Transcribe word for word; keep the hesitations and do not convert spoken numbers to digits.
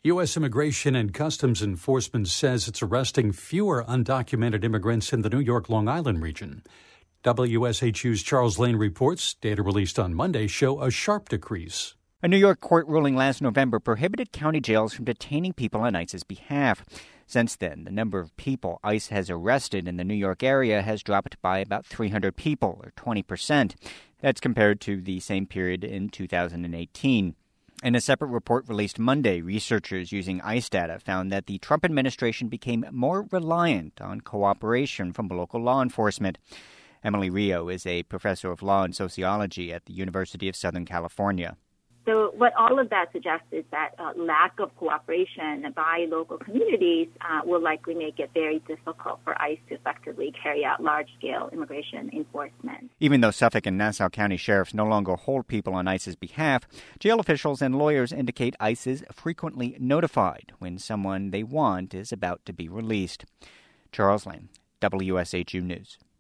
U S. Immigration and Customs Enforcement says it's arresting fewer undocumented immigrants in the New York, Long Island region. W S H U's Charles Lane reports data released on Monday show a sharp decrease. A New York court ruling last November prohibited county jails from detaining people on ICE's behalf. Since then, the number of people ICE has arrested in the New York area has dropped by about three hundred people, or twenty percent. That's compared to the same period in two thousand eighteen. In a separate report released Monday, researchers using ICE data found that the Trump administration became more reliant on cooperation from local law enforcement. Emily Rio is a professor of law and sociology at the University of Southern California. So what all of that suggests is that uh, lack of cooperation by local communities uh, will likely make it very difficult for ICE to effectively carry out large-scale immigration enforcement. Even though Suffolk and Nassau County sheriffs no longer hold people on ICE's behalf, jail officials and lawyers indicate ICE is frequently notified when someone they want is about to be released. Charles Lane, W S H U News.